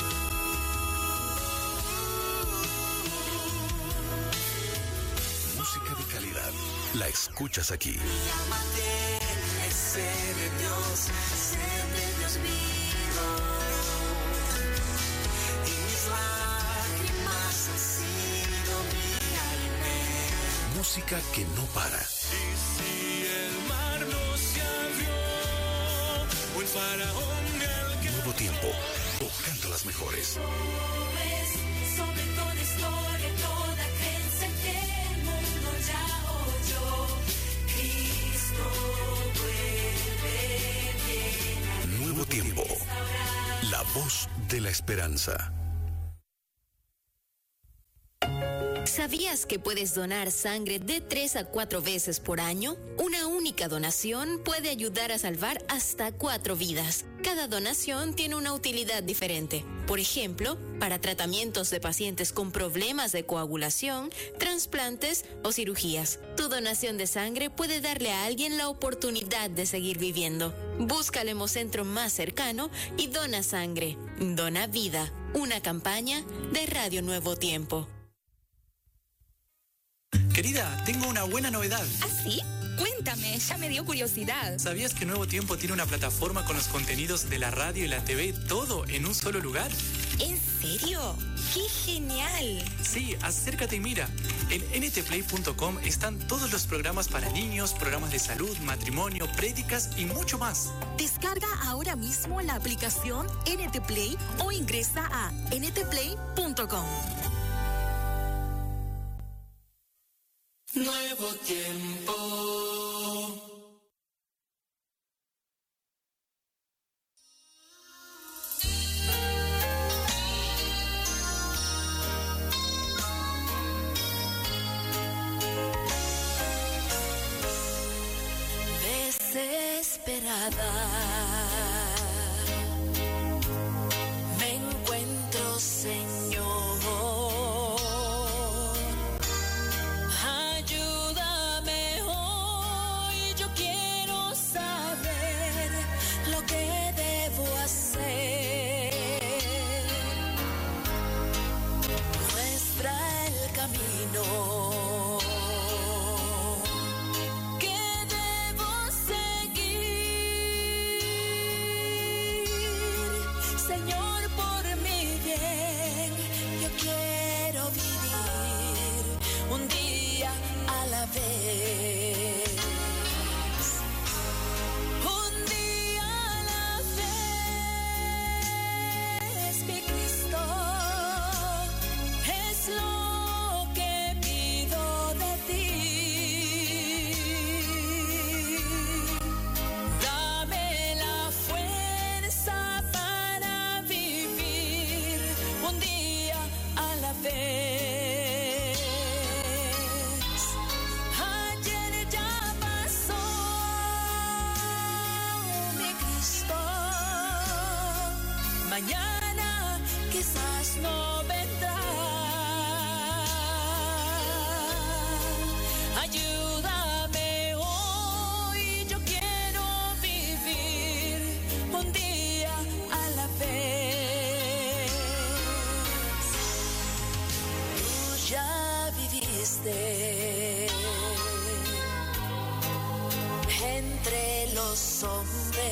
Música de calidad. La escuchas aquí. Música que no para. Y si el mar no se abrió, o el faraón el que... Nuevo Tiempo, tocando las mejores. Sobre toda historia, toda creencia que el mundo ya oyó. Cristo vuelve bien. Nuevo Tiempo, la voz de la esperanza. ¿Sabías que puedes donar sangre de tres a cuatro veces por año? Una única donación puede ayudar a salvar hasta cuatro vidas. Cada donación tiene una utilidad diferente. Por ejemplo, para tratamientos de pacientes con problemas de coagulación, trasplantes o cirugías. Tu donación de sangre puede darle a alguien la oportunidad de seguir viviendo. Busca el hemocentro más cercano y dona sangre. Dona vida. Una campaña de Radio Nuevo Tiempo. Querida, tengo una buena novedad. ¿Ah, sí? Cuéntame, ya me dio curiosidad. ¿Sabías que Nuevo Tiempo tiene una plataforma con los contenidos de la radio y la T V, todo en un solo lugar? ¿En serio? ¡Qué genial! Sí, acércate y mira. En N T play punto com están todos los programas para niños, programas de salud, matrimonio, prédicas y mucho más. Descarga ahora mismo la aplicación N T Play o ingresa a N T play punto com. Nuevo Tiempo. Desesperada me encuentro, Señor. Mañana quizás no vendrá. Ayúdame hoy, yo quiero vivir un día a la vez. entre los hombres.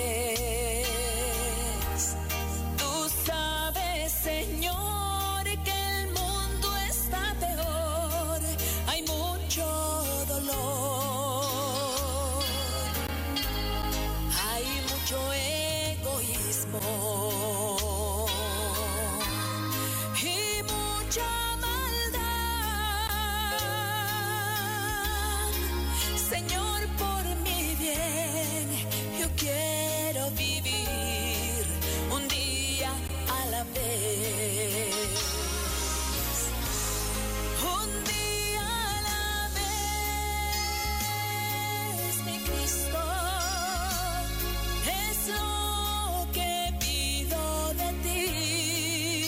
Tú sabes, Señor, que el mundo está peor, hay mucho dolor, hay mucho egoísmo y mucha maldad. Señor, por mi bien, yo quiero vivir un día a la vez. Un día a la vez, mi Cristo, es lo que pido de ti.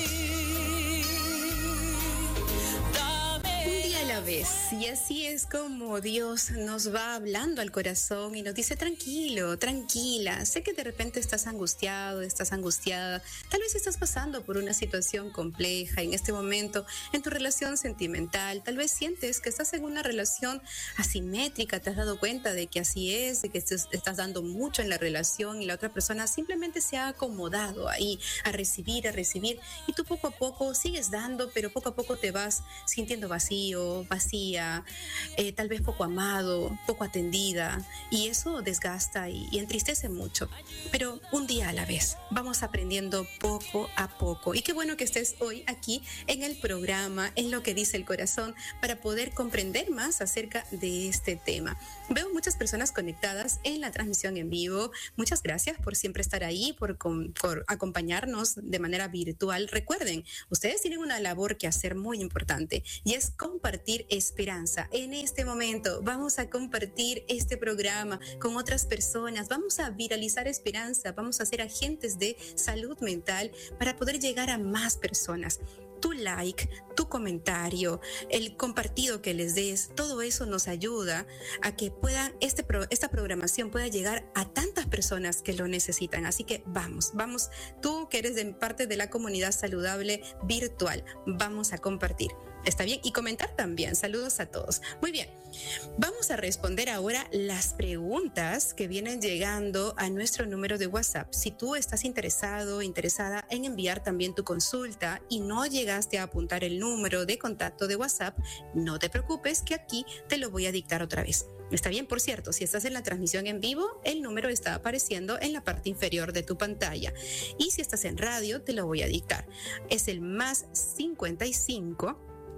Dame Un día a la vez. Y así es como Dios nos va hablando al corazón y nos dice: tranquilo, tranquila. Sé que de repente estás angustiado, estás angustiada. Tal vez estás pasando por una situación compleja en este momento en tu relación sentimental. Tal vez sientes que estás en una relación asimétrica. Te has dado cuenta de que así es, de que estás estás dando mucho en la relación y la otra persona simplemente se ha acomodado ahí a recibir, a recibir. Y tú poco a poco sigues dando, pero poco a poco te vas sintiendo vacío, vacía, eh, tal vez poco amado, poco atendida, y eso desgasta y, y entristece mucho. Pero un día a la vez, vamos aprendiendo poco a poco. Y qué bueno que estés hoy aquí en el programa, en Lo que dice el corazón, para poder comprender más acerca de este tema. Veo muchas personas conectadas en la transmisión en vivo. Muchas gracias por siempre estar ahí, por, com- por acompañarnos de manera virtual. Recuerden, ustedes tienen una labor que hacer muy importante, y es compartir esperanza. En este momento vamos a compartir este programa con otras personas, vamos a viralizar esperanza, vamos a ser agentes de salud mental para poder llegar a más personas. Tu like, tu comentario, el compartido que les des, todo eso nos ayuda a que puedan, este pro, esta programación pueda llegar a tantas personas que lo necesitan. Así que vamos, vamos, tú que eres de parte de la comunidad saludable virtual, vamos a compartir. ¿Está bien? Y comentar también. Saludos a todos. Muy bien. Vamos a responder ahora las preguntas que vienen llegando a nuestro número de WhatsApp. Si tú estás interesado, interesada en enviar también tu consulta y no llegaste a apuntar el número de contacto de WhatsApp, no te preocupes, que aquí te lo voy a dictar otra vez. Está bien, por cierto, si estás en la transmisión en vivo, el número está apareciendo en la parte inferior de tu pantalla. Y si estás en radio, te lo voy a dictar. Es el más cincuenta y cinco,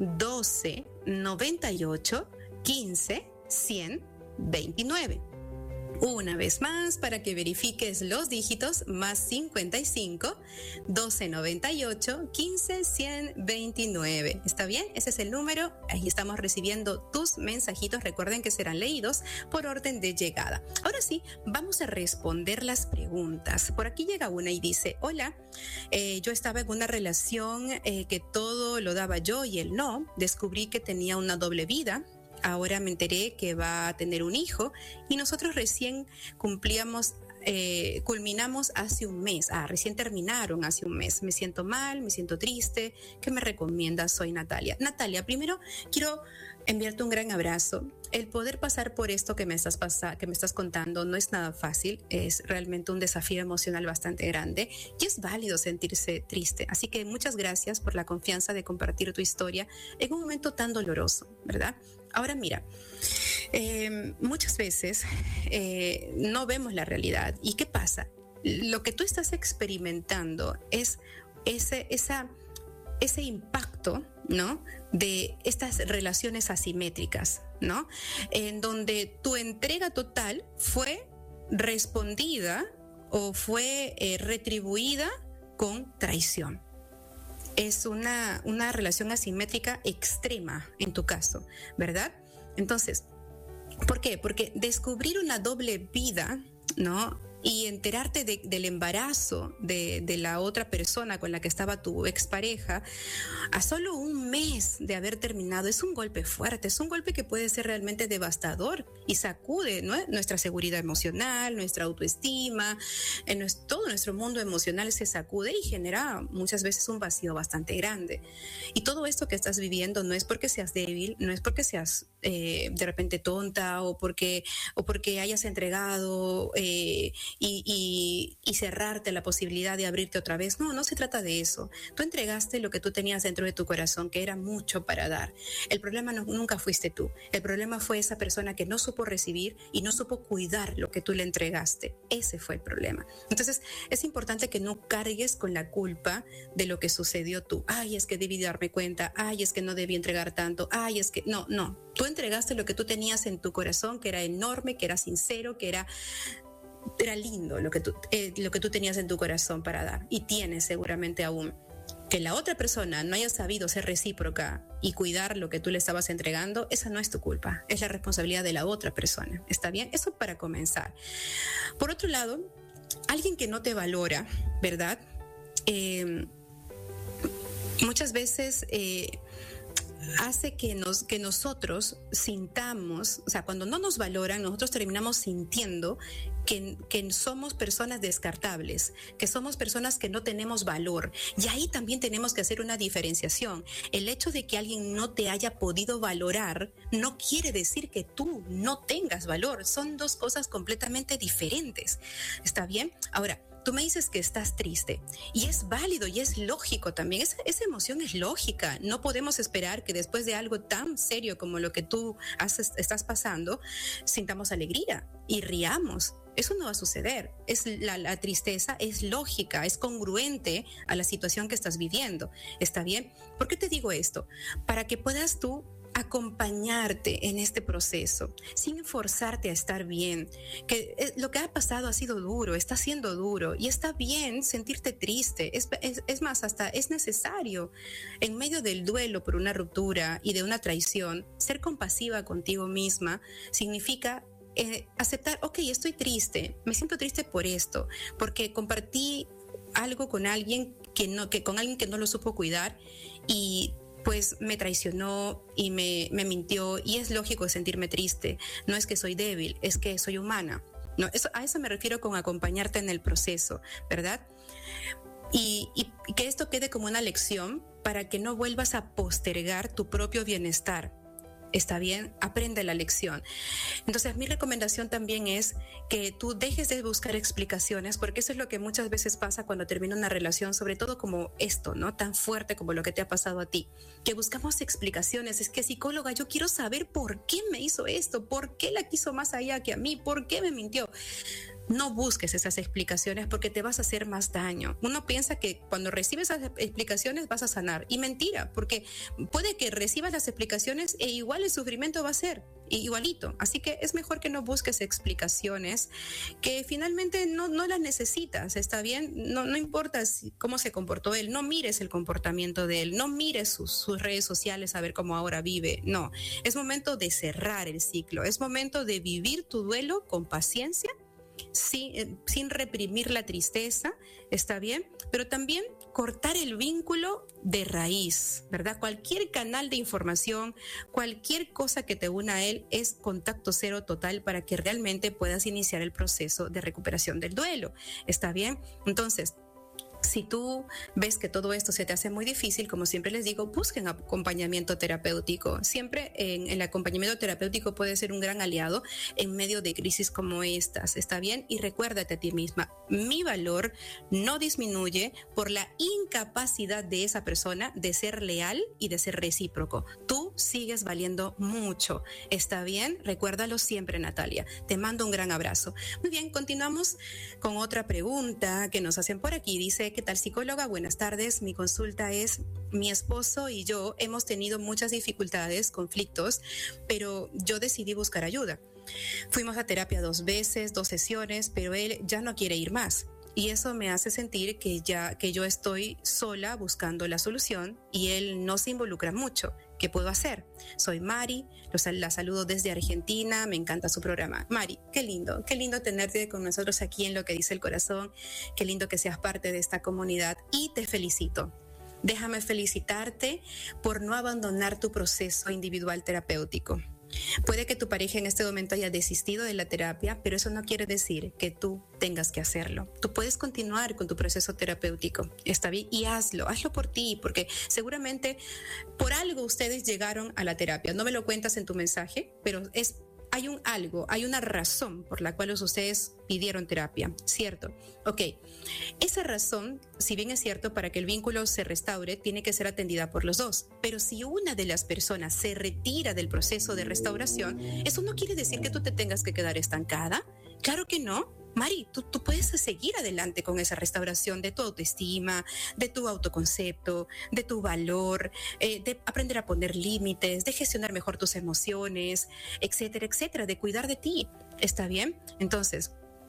doce, noventa y ocho, quince, cien, veintinueve. Una vez más, para que verifiques los dígitos, más cincuenta y cinco, doce, noventa y ocho, quince, cien, veintinueve. ¿Está bien? Ese es el número. Ahí estamos recibiendo tus mensajitos. Recuerden que serán leídos por orden de llegada. Ahora sí, vamos a responder las preguntas. Por aquí llega una y dice: hola, eh, yo estaba en una relación eh, que todo lo daba yo y él no. Descubrí que tenía una doble vida. Ahora me enteré que va a tener un hijo y nosotros recién cumplíamos, eh, culminamos hace un mes. Ah, recién terminaron hace un mes. Me siento mal, me siento triste. ¿Qué me recomiendas? Soy Natalia. Natalia, primero quiero enviarte un gran abrazo. El poder pasar por esto que me estás pasa, que me estás contando no es nada fácil, es realmente un desafío emocional bastante grande y es válido sentirse triste. Así que muchas gracias por la confianza de compartir tu historia en un momento tan doloroso, ¿verdad? Ahora mira, eh, muchas veces eh, no vemos la realidad. ¿Y qué pasa? Lo que tú estás experimentando es ese, esa, ese impacto, ¿no?, de estas relaciones asimétricas, ¿no?, en donde tu entrega total fue respondida o fue eh, retribuida con traición. Es una, una relación asimétrica extrema en tu caso, ¿verdad? Entonces, ¿por qué? Porque descubrir una doble vida, ¿no?, y enterarte de, del embarazo de, de la otra persona con la que estaba tu expareja a solo un mes de haber terminado es un golpe fuerte, es un golpe que puede ser realmente devastador y sacude, ¿no?, nuestra seguridad emocional, nuestra autoestima, en nuestro, todo nuestro mundo emocional se sacude y genera muchas veces un vacío bastante grande. Y todo esto que estás viviendo no es porque seas débil, no es porque seas eh, de repente tonta o porque, o porque hayas entregado eh, Y, y, y cerrarte la posibilidad de abrirte otra vez. No, no se trata de eso. Tú entregaste lo que tú tenías dentro de tu corazón, que era mucho para dar. El problema no, nunca fuiste tú. El problema fue esa persona que no supo recibir y no supo cuidar lo que tú le entregaste. Ese fue el problema. Entonces, es importante que no cargues con la culpa de lo que sucedió tú. Ay, es que debí darme cuenta. Ay, es que no debí entregar tanto. Ay, es que... No, no. Tú entregaste lo que tú tenías en tu corazón, que era enorme, que era sincero, que era... Era lindo lo que, tú, eh, lo que tú tenías en tu corazón para dar y tienes seguramente aún. Que la otra persona no haya sabido ser recíproca y cuidar lo que tú le estabas entregando, esa no es tu culpa, es la responsabilidad de la otra persona. ¿Está bien? Eso para comenzar. Por otro lado, alguien que no te valora, ¿verdad? Eh, muchas veces... Eh, hace que, nos, que nosotros sintamos, o sea, cuando no nos valoran, nosotros terminamos sintiendo que, que somos personas descartables, que somos personas que no tenemos valor. Y ahí también tenemos que hacer una diferenciación. El hecho de que alguien no te haya podido valorar no quiere decir que tú no tengas valor. Son dos cosas completamente diferentes. ¿Está bien? Ahora, tú me dices que estás triste y es válido y es lógico también. Esa, esa emoción es lógica. No podemos esperar que después de algo tan serio como lo que tú haces, estás pasando, sintamos alegría y riamos. Eso no va a suceder. Es la, la tristeza es lógica, es congruente a la situación que estás viviendo. ¿Está bien? ¿Por qué te digo esto? Para que puedas tú acompañarte en este proceso sin forzarte a estar bien, que lo que ha pasado ha sido duro, está siendo duro y está bien sentirte triste, es, es, es más, hasta es necesario en medio del duelo por una ruptura y de una traición, ser compasiva contigo misma significa eh, aceptar, ok, estoy triste, me siento triste por esto, porque compartí algo con alguien que no, que con alguien que no lo supo cuidar y pues me traicionó y me, me mintió y es lógico sentirme triste. No es que soy débil, es que soy humana. No, eso, a eso me refiero con acompañarte en el proceso, ¿verdad? Y, y, y que esto quede como una lección para que no vuelvas a postergar tu propio bienestar. ¿Está bien? Aprende la lección. Entonces, mi recomendación también es que tú dejes de buscar explicaciones, porque eso es lo que muchas veces pasa cuando termina una relación, sobre todo como esto, ¿no? Tan fuerte como lo que te ha pasado a ti. Que buscamos explicaciones. Es que, psicóloga, yo quiero saber por qué me hizo esto, por qué la quiso más allá que a mí, por qué me mintió. No busques esas explicaciones porque te vas a hacer más daño. Uno piensa que cuando recibes esas explicaciones vas a sanar. Y mentira, porque puede que recibas las explicaciones e igual el sufrimiento va a ser igualito. Así que es mejor que no busques explicaciones que finalmente no, no las necesitas. ¿Está bien? No, no importa si, cómo se comportó él. No mires el comportamiento de él. No mires sus, sus redes sociales a ver cómo ahora vive. No. Es momento de cerrar el ciclo. Es momento de vivir tu duelo con paciencia, Sin, sin reprimir la tristeza, ¿está bien? Pero también cortar el vínculo de raíz, ¿verdad? Cualquier canal de información, cualquier cosa que te una a él es contacto cero total para que realmente puedas iniciar el proceso de recuperación del duelo, ¿está bien? Entonces, si tú ves que todo esto se te hace muy difícil, como siempre les digo, busquen acompañamiento terapéutico. Siempre en el acompañamiento terapéutico puede ser un gran aliado en medio de crisis como estas, ¿está bien? Y recuérdate a ti misma, mi valor no disminuye por la incapacidad de esa persona de ser leal y de ser recíproco. Tú sigues valiendo mucho, ¿está bien? Recuérdalo siempre, Natalia. Te mando un gran abrazo. Muy bien, continuamos con otra pregunta que nos hacen por aquí. Dice, ¿qué tal, psicóloga? Buenas tardes. Mi consulta es, mi esposo y yo hemos tenido muchas dificultades, conflictos, pero yo decidí buscar ayuda. Fuimos a terapia dos veces, dos sesiones, pero él ya no quiere ir más. Y eso me hace sentir que ya que yo estoy sola buscando la solución y él no se involucra mucho. ¿Qué puedo hacer? Soy Mari, los, la saludo desde Argentina, me encanta su programa. Mari, qué lindo, qué lindo tenerte con nosotros aquí en Lo que dice el corazón, qué lindo que seas parte de esta comunidad y te felicito. Déjame felicitarte por no abandonar tu proceso individual terapéutico. Puede que tu pareja en este momento haya desistido de la terapia, pero eso no quiere decir que tú tengas que hacerlo. Tú puedes continuar con tu proceso terapéutico, ¿está bien? Y hazlo, hazlo por ti, porque seguramente por algo ustedes llegaron a la terapia. No me lo cuentas en tu mensaje, pero es hay un algo, hay una razón por la cual ustedes pidieron terapia, ¿cierto? Ok, esa razón, si bien es cierto, para que el vínculo se restaure, tiene que ser atendida por los dos. Pero si una de las personas se retira del proceso de restauración, eso no quiere decir que tú te tengas que quedar estancada. Claro que no. Mari, tú, tú puedes seguir adelante con esa restauración de tu autoestima, de tu autoconcepto, de tu valor, eh, de aprender a poner límites, de gestionar mejor tus emociones, etcétera, etcétera, de cuidar de ti. ¿Está bien? Entonces,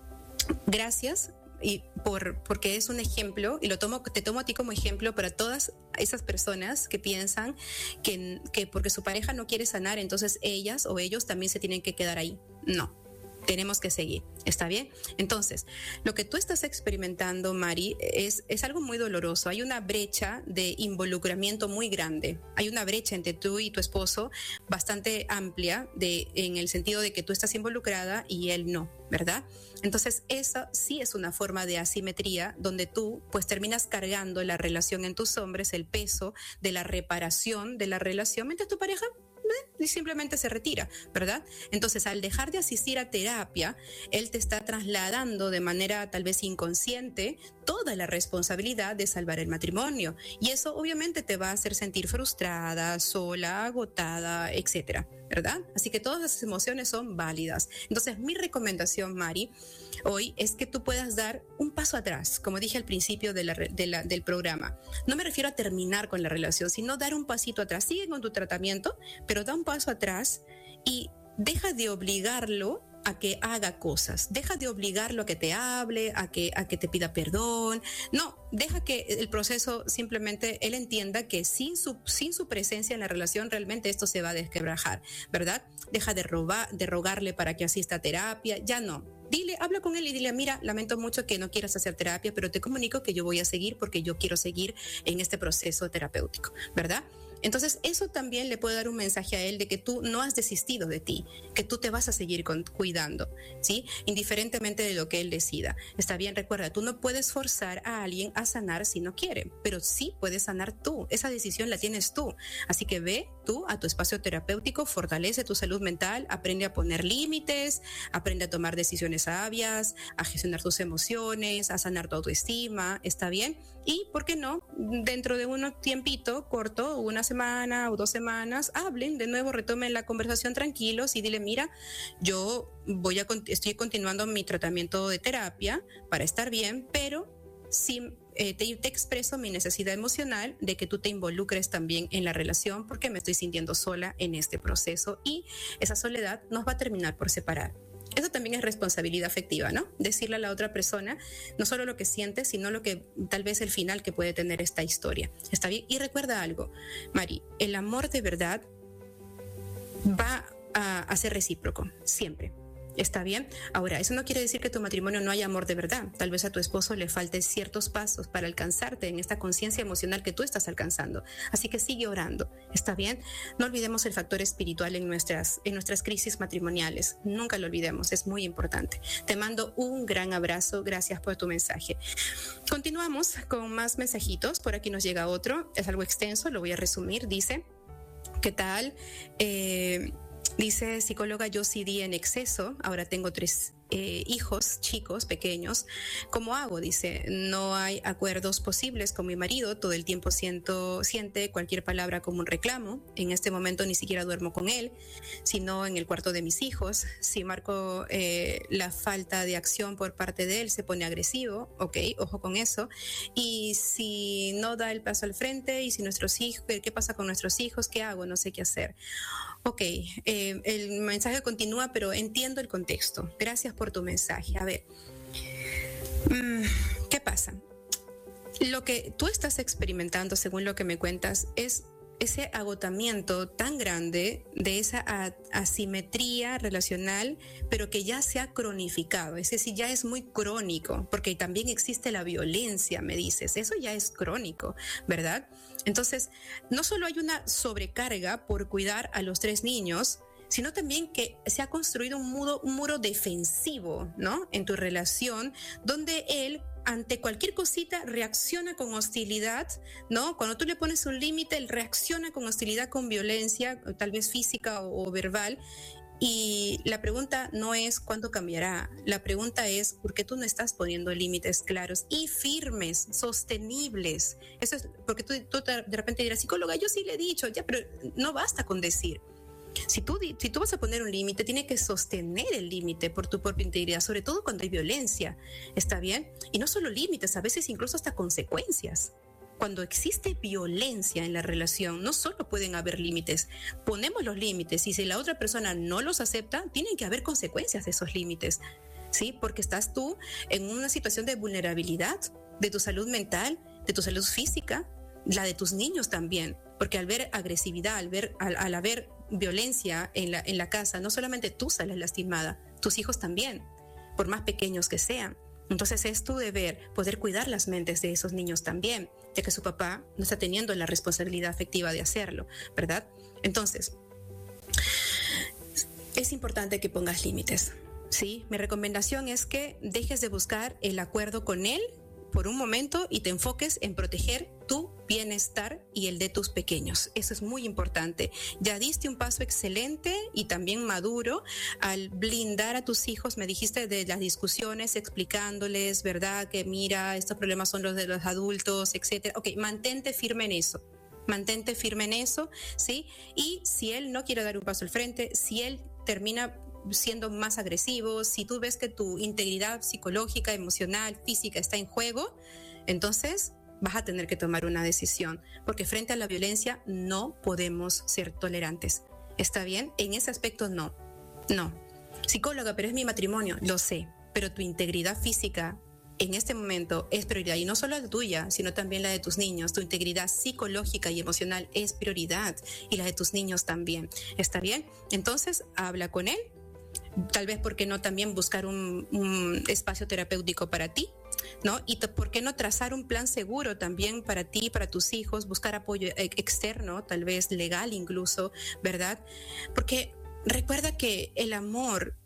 gracias y por, porque es un ejemplo, y lo tomo, te tomo a ti como ejemplo para todas esas personas que piensan que, que porque su pareja no quiere sanar, entonces ellas o ellos también se tienen que quedar ahí. No. Tenemos que seguir, ¿está bien? Entonces, lo que tú estás experimentando, Mari, es, es algo muy doloroso. Hay una brecha de involucramiento muy grande. Hay una brecha entre tú y tu esposo bastante amplia de, en el sentido de que tú estás involucrada y él no, ¿verdad? Entonces, esa sí es una forma de asimetría donde tú pues terminas cargando la relación en tus hombros, el peso de la reparación de la relación, mientras tu pareja y simplemente se retira, ¿verdad? Entonces, al dejar de asistir a terapia, él te está trasladando de manera tal vez inconsciente toda la responsabilidad de salvar el matrimonio. Y eso obviamente te va a hacer sentir frustrada, sola, agotada, etcétera, ¿verdad? Así que todas esas emociones son válidas. Entonces, mi recomendación, Mari, hoy es que tú puedas dar un paso atrás, como dije al principio de la, de la, del programa. No me refiero a terminar con la relación, sino dar un pasito atrás. Sigue con tu tratamiento, pero da un paso atrás y deja de obligarlo a que haga cosas. Deja de obligarlo a que te hable, a que, a que te pida perdón. No, deja que el proceso simplemente él entienda que sin su, sin su presencia en la relación realmente esto se va a desquebrajar, ¿verdad? Deja de, robar, de rogarle para que asista a terapia, ya no. Dile, habla con él y dile, mira, lamento mucho que no quieras hacer terapia, pero te comunico que yo voy a seguir porque yo quiero seguir en este proceso terapéutico, ¿verdad? Entonces, eso también le puede dar un mensaje a él de que tú no has desistido de ti, que tú te vas a seguir con, cuidando, ¿sí? Indiferentemente de lo que él decida. Está bien, recuerda, tú no puedes forzar a alguien a sanar si no quiere, pero sí puedes sanar tú. Esa decisión la tienes tú. Así que ve tú a tu espacio terapéutico, fortalece tu salud mental, aprende a poner límites, aprende a tomar decisiones sabias, a gestionar tus emociones, a sanar tu autoestima, ¿está bien? Y, ¿por qué no? Dentro de un tiempito corto, una semana o dos semanas, hablen de nuevo, retomen la conversación tranquilos y dile, mira, yo voy a estoy continuando mi tratamiento de terapia para estar bien, pero sí eh, te, te expreso mi necesidad emocional de que tú te involucres también en la relación porque me estoy sintiendo sola en este proceso y esa soledad nos va a terminar por separar. Eso también es responsabilidad afectiva, ¿no? Decirle a la otra persona no solo lo que siente, sino lo que tal vez el final que puede tener esta historia. ¿Está bien? Y recuerda algo, Mari, el amor de verdad va a, a ser recíproco, siempre. ¿Está bien? Ahora, eso no quiere decir que tu matrimonio no haya amor de verdad. Tal vez a tu esposo le falten ciertos pasos para alcanzarte en esta conciencia emocional que tú estás alcanzando. Así que sigue orando. ¿Está bien? No olvidemos el factor espiritual en nuestras, en nuestras crisis matrimoniales. Nunca lo olvidemos. Es muy importante. Te mando un gran abrazo. Gracias por tu mensaje. Continuamos con más mensajitos. Por aquí nos llega otro. Es algo extenso. Lo voy a resumir. Dice, ¿qué tal? Eh... Dice, psicóloga, yo sí di en exceso, ahora tengo tres eh, hijos chicos, pequeños. ¿Cómo hago? Dice, no hay acuerdos posibles con mi marido, todo el tiempo siento, siente cualquier palabra como un reclamo. En este momento ni siquiera duermo con él, sino en el cuarto de mis hijos. Si marco eh, la falta de acción por parte de él, se pone agresivo, ok, ojo con eso. Y si no da el paso al frente, y si nuestros hijos, ¿qué pasa con nuestros hijos? ¿Qué hago? No sé qué hacer. Ok, eh, el mensaje continúa, pero entiendo el contexto. Gracias por tu mensaje. A ver, ¿qué pasa? Lo que tú estás experimentando, según lo que me cuentas, es ese agotamiento tan grande de esa a- asimetría relacional, pero que ya se ha cronificado, es decir, ya es muy crónico, porque también existe la violencia, me dices, eso ya es crónico, ¿verdad? Entonces, no solo hay una sobrecarga por cuidar a los tres niños, sino también que se ha construido un muro, un muro defensivo, ¿no? En tu relación, donde él, ante cualquier cosita, reacciona con hostilidad, ¿no? Cuando tú le pones un límite, él reacciona con hostilidad, con violencia, tal vez física o, o verbal. Y la pregunta no es cuándo cambiará, la pregunta es por qué tú no estás poniendo límites claros y firmes, sostenibles. Eso es porque tú, tú de repente dirás, psicóloga, yo sí le he dicho, ya, pero no basta con decir. Si tú, si tú vas a poner un límite, tiene que sostener el límite por tu propia integridad, sobre todo cuando hay violencia, ¿está bien? Y no solo límites, a veces incluso hasta consecuencias. Cuando existe violencia en la relación, no solo pueden haber límites, ponemos los límites y si la otra persona no los acepta, tienen que haber consecuencias de esos límites, ¿sí? Porque estás tú en una situación de vulnerabilidad de tu salud mental, de tu salud física, la de tus niños también, porque al ver agresividad, al ver, al, al haber violencia en la, en la casa, no solamente tú sales lastimada, tus hijos también, por más pequeños que sean. Entonces es tu deber poder cuidar las mentes de esos niños también, ya que su papá no está teniendo la responsabilidad afectiva de hacerlo, ¿verdad? Entonces, es importante que pongas límites, ¿sí? Mi recomendación es que dejes de buscar el acuerdo con él por un momento y te enfoques en proteger tu bienestar y el de tus pequeños. Eso es muy importante. Ya diste un paso excelente y también maduro al blindar a tus hijos. Me dijiste de las discusiones, explicándoles, ¿verdad? Que mira, estos problemas son los de los adultos, etcétera. Ok, mantente firme en eso. Mantente firme en eso, ¿sí? Y si él no quiere dar un paso al frente, si él termina siendo más agresivo, si tú ves que tu integridad psicológica, emocional, física está en juego, entonces vas a tener que tomar una decisión, porque frente a la violencia no podemos ser tolerantes. ¿Está bien? En ese aspecto no, no. Psicóloga, pero es mi matrimonio, lo sé, pero tu integridad física en este momento es prioridad, y no solo la tuya, sino también la de tus niños. Tu integridad psicológica y emocional es prioridad, y la de tus niños también. ¿Está bien? Entonces, habla con él. Tal vez, ¿por qué no también buscar un, un espacio terapéutico para ti? ¿No? Y t- ¿por qué no trazar un plan seguro también para ti, para tus hijos? Buscar apoyo e- externo, tal vez legal incluso, ¿verdad? Porque recuerda que el amor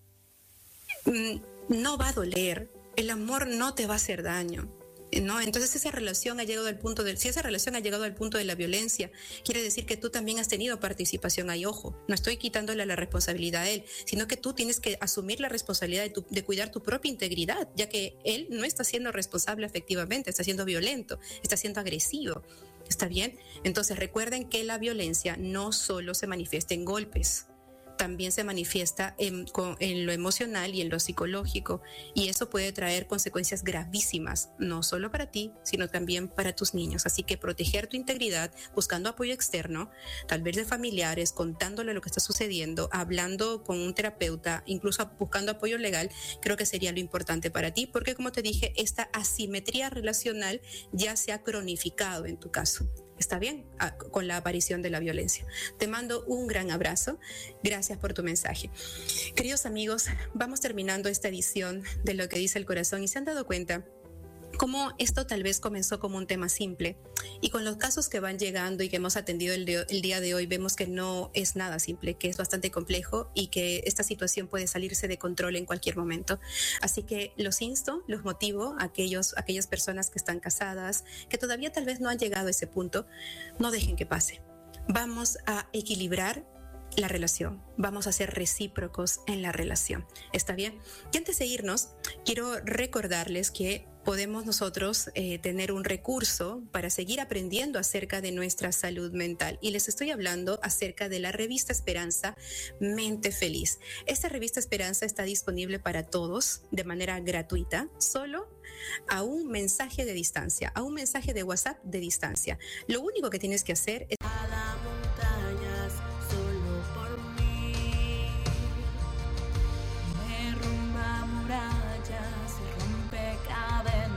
mm, no va a doler, el amor no te va a hacer daño, ¿no? Entonces esa relación ha llegado al punto de, si esa relación ha llegado al punto de la violencia, quiere decir que tú también has tenido participación ahí. Ojo, no estoy quitándole la responsabilidad a él, sino que tú tienes que asumir la responsabilidad de, tu, de cuidar tu propia integridad, ya que él no está siendo responsable efectivamente, está siendo violento, está siendo agresivo. ¿Está bien? Entonces recuerden que la violencia no solo se manifiesta en golpes, también se manifiesta en, en lo emocional y en lo psicológico, y eso puede traer consecuencias gravísimas, no solo para ti, sino también para tus niños. Así que proteger tu integridad, buscando apoyo externo, tal vez de familiares, contándole lo que está sucediendo, hablando con un terapeuta, incluso buscando apoyo legal, creo que sería lo importante para ti, porque como te dije, esta asimetría relacional ya se ha cronificado en tu caso. ¿Está bien? Ah, con la aparición de la violencia. Te mando un gran abrazo. Gracias por tu mensaje. Queridos amigos, vamos terminando esta edición de Lo que dice el corazón, y se han dado cuenta cómo esto tal vez comenzó como un tema simple, y con los casos que van llegando y que hemos atendido el, de, el día de hoy, vemos que no es nada simple, que es bastante complejo y que esta situación puede salirse de control en cualquier momento. Así que los insto, los motivo a aquellos, a aquellas personas que están casadas, que todavía tal vez no han llegado a ese punto, no dejen que pase. Vamos a equilibrar la relación, vamos a ser recíprocos en la relación. ¿Está bien? Y antes de irnos, quiero recordarles que podemos nosotros eh, tener un recurso para seguir aprendiendo acerca de nuestra salud mental, y les estoy hablando acerca de la revista Esperanza Mente Feliz. Esta revista Esperanza está disponible para todos de manera gratuita, solo a un mensaje de distancia, a un mensaje de WhatsApp de distancia. Lo único que tienes que hacer es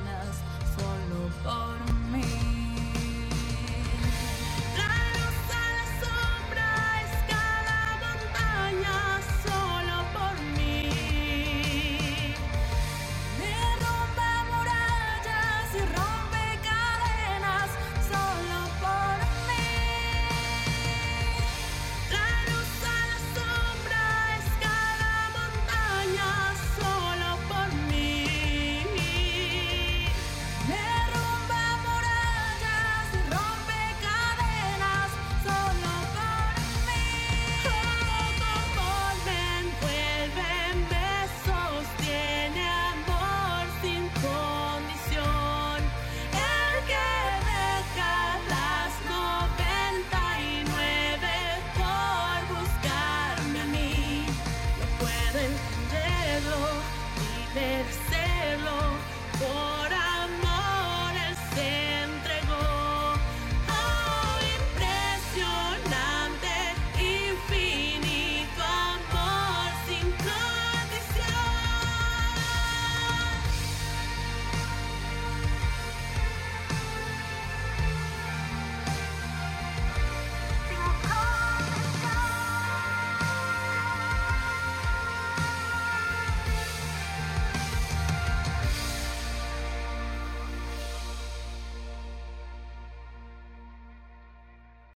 por mí. La luz merecerlo y merecerlo.